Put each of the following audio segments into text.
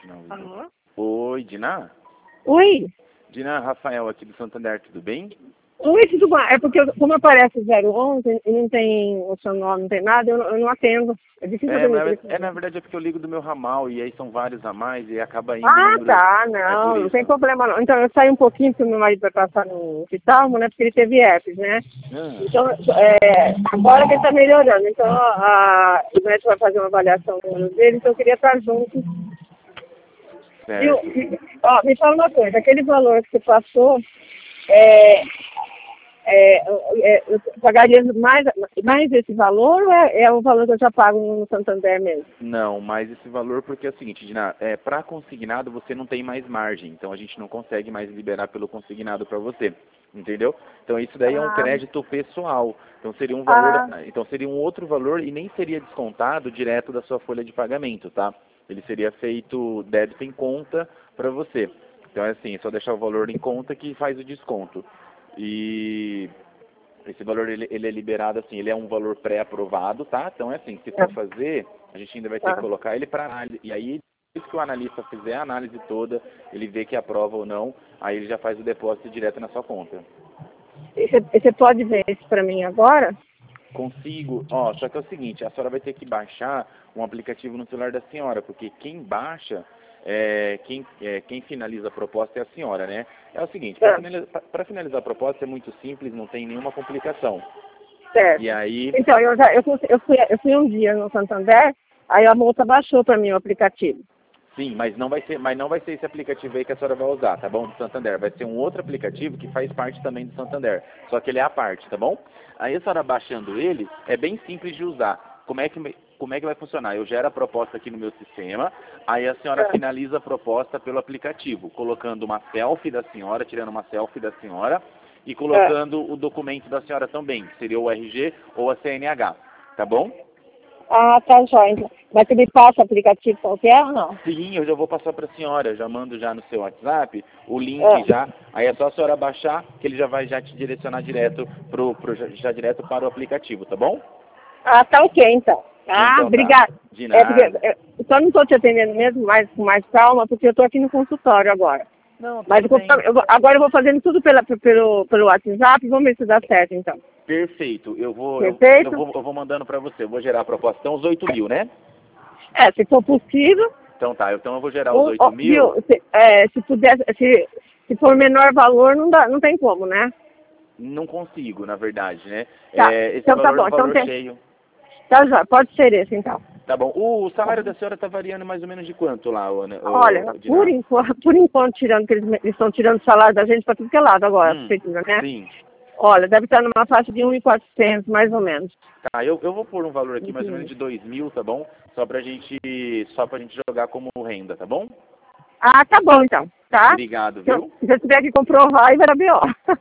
continuar o vídeo. Alô? Oi, Dina? Oi? Dina, Rafael aqui do Santander, tudo bem? Oi, tudo bom? É porque como aparece 011 e não tem o seu nome, não tem nada, eu não atendo. É difícil atender o telefone. Na verdade é porque eu ligo do meu ramal e aí são vários a mais e acaba indo Ah, número... tá, É por não isso. tem problema não. Então eu saí um pouquinho porque meu marido vai passar no hospital, né, porque ele teve herpes, né? Ah, Então, agora que ele tá melhorando, então o médico vai fazer uma avaliação no olho dele, então eu queria estar junto. certo. Me fala uma coisa, aquele valor que você passou, é, eu pagaria mais esse valor ou é o valor que eu já pago no Santander mesmo? Não, mas esse valor porque é o seguinte, Dina, para consignado você não tem mais margem, então a gente não consegue mais liberar pelo consignado para você, entendeu? Então isso daí é um Ah, crédito pessoal, então seria um valor, ah, então seria um outro valor e nem seria descontado direto da sua folha de pagamento, tá? Ele seria feito débito em conta para você. Então é assim, é só deixar o valor em conta que faz o desconto. E esse valor ele é liberado assim, ele é um valor pré-aprovado, tá? Então é assim, se for fazer, a gente ainda vai ter que colocar ele para análise. E aí, depois que o analista fizer a análise toda, ele vê que aprova ou não, aí ele já faz o depósito direto na sua conta. e você pode ver isso para mim agora? Consigo, ó, só que é o seguinte, a senhora vai ter que baixar um aplicativo no celular da senhora, porque quem baixa, quem finaliza a proposta é a senhora, né? É o seguinte, para finalizar a proposta é muito simples, não tem nenhuma complicação. E Certo. aí, Então, eu fui um dia no Santander, aí a moça baixou para mim o aplicativo. sim, mas não vai ser esse aplicativo aí que a senhora vai usar, tá bom? Do Santander. Vai ser um outro aplicativo que faz parte também do Santander. Só que ele é à parte, tá bom? Aí a senhora baixando ele, é bem simples de usar. Como é que vai funcionar? Eu gero a proposta aqui no meu sistema, aí a senhora finaliza a proposta pelo aplicativo, colocando uma selfie da senhora, tirando uma selfie da senhora e colocando o documento da senhora também, que seria o RG ou a CNH, tá bom? Ah, tá joia. Mas você me passa o aplicativo qualquer ou não? Sim, eu já vou passar para a senhora, eu já mando já no seu WhatsApp o link já, aí é só a senhora baixar que ele já vai já te direcionar direto já direto para o aplicativo, tá bom? Ah, tá ok, então. Ah, Então tá. obrigada. De Porque nada. eu só não estou te atendendo mesmo com mais calma, porque eu estou aqui no consultório agora. Não, Mas tudo bem. agora eu vou fazendo tudo pelo WhatsApp, vamos ver se dá certo, então. Perfeito. Perfeito? Eu vou mandando para você. Eu vou gerar a proposta. Então, os 8.000, né? Se for possível, Então tá. Então eu vou gerar os 8.000. viu, se puder, se for menor valor, não tem como, né? Não consigo, na verdade, né? Tá, Esse então tá valor é bom, um então valor cheio. tá já, pode ser esse, então. Tá bom. O salário da senhora tá variando mais ou menos de quanto lá, Olha, Diná? por enquanto, tirando que eles estão tirando o salário da gente para tudo que é lado agora, a prefeitura, né? Sim. Olha, deve estar numa faixa de 1.400, mais ou menos. Tá, eu vou pôr um valor aqui mais ou menos de 2.000, tá bom? Só pra gente jogar como renda, tá bom? Ah, tá bom então, tá? Obrigado, Se viu? eu tiver que comprovar, aí vai dar B.O.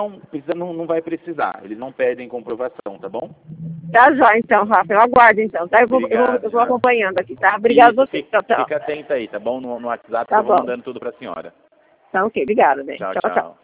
Não vai precisar. Eles não pedem comprovação, tá bom? Tá já então, Rafa, eu aguardo então, tá? Obrigado, Eu vou Diná. acompanhando aqui, tá? Obrigado a Isso, você. Tchau, tchau. fica atenta aí, tá bom? No WhatsApp que Tá eu vou bom. mandando tudo pra senhora. Tá ok, obrigada, bem. Tchau, Tchau, tchau. tchau.